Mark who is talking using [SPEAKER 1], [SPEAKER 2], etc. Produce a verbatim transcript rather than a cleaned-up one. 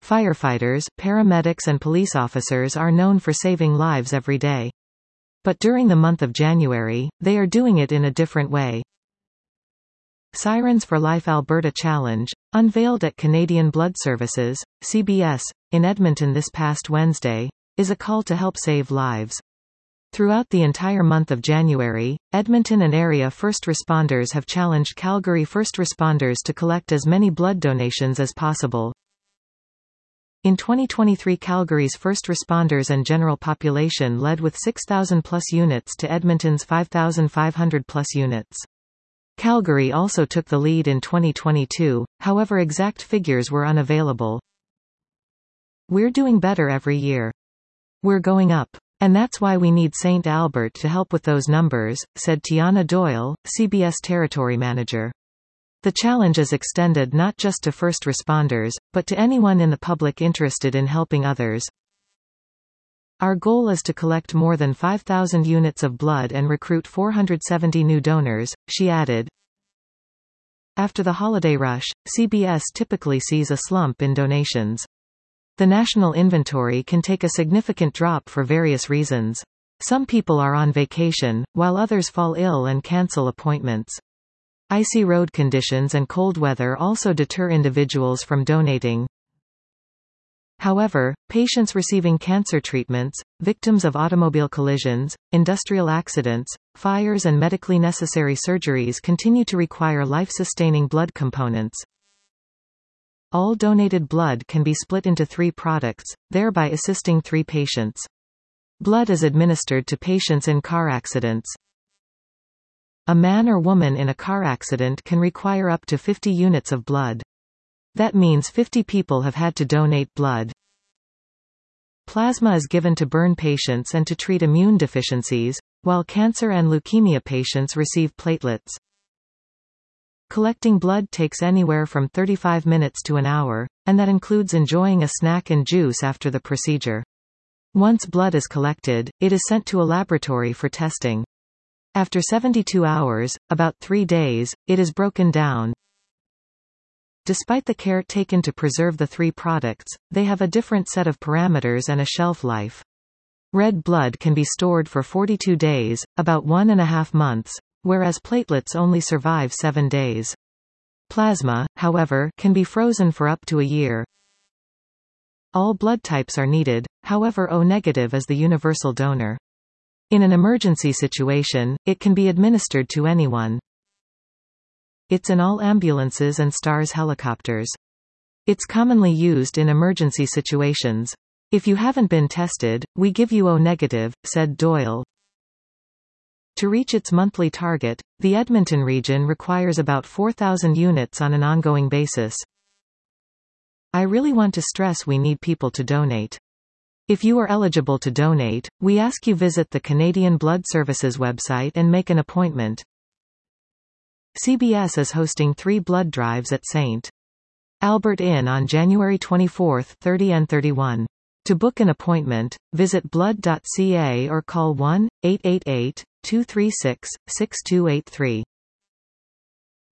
[SPEAKER 1] Firefighters, paramedics and police officers are known for saving lives every day. But during the month of January, they are doing it in a different way. Sirens for Life Alberta Challenge, unveiled at Canadian Blood Services, C B S, in Edmonton this past Wednesday, is a call to help save lives. Throughout the entire month of January, Edmonton and area first responders have challenged Calgary first responders to collect as many blood donations as possible. In twenty twenty-three, Calgary's first responders and general population led with six thousand plus units to Edmonton's five thousand five hundred plus units. Calgary also took the lead in twenty twenty-two, however exact figures were unavailable. We're doing better every year. We're going up. And that's why we need Saint Albert to help with those numbers, said Tiana Doyle, C B S Territory Manager. The challenge is extended not just to first responders, but to anyone in the public interested in helping others. Our goal is to collect more than five thousand units of blood and recruit four hundred seventy new donors, she added. After the holiday rush, C B S typically sees a slump in donations. The national inventory can take a significant drop for various reasons. Some people are on vacation, while others fall ill and cancel appointments. Icy road conditions and cold weather also deter individuals from donating. However, patients receiving cancer treatments, victims of automobile collisions, industrial accidents, fires and medically necessary surgeries continue to require life-sustaining blood components. All donated blood can be split into three products, thereby assisting three patients. Blood is administered to patients in car accidents. A man or woman in a car accident can require up to fifty units of blood. That means fifty people have had to donate blood. Plasma is given to burn patients and to treat immune deficiencies, while cancer and leukemia patients receive platelets. Collecting blood takes anywhere from thirty-five minutes to an hour, and that includes enjoying a snack and juice after the procedure. Once blood is collected, it is sent to a laboratory for testing. After seventy-two hours, about three days, it is broken down. Despite the care taken to preserve the three products, they have a different set of parameters and a shelf life. Red blood can be stored for forty-two days, about one and a half months, whereas platelets only survive seven days. Plasma, however, can be frozen for up to a year. All blood types are needed, however O negative is the universal donor. In an emergency situation, it can be administered to anyone. It's in all ambulances and STARS helicopters. It's commonly used in emergency situations. If you haven't been tested, we give you O negative, said Doyle. To reach its monthly target, the Edmonton region requires about four thousand units on an ongoing basis. I really want to stress we need people to donate. If you are eligible to donate, we ask you visit the Canadian Blood Services website and make an appointment. C B S is hosting three blood drives at Saint Albert Inn on January twenty-fourth, thirtieth and thirty-first. To book an appointment, visit blood dot c a or call one eight eight eight, two three six, six two eight three.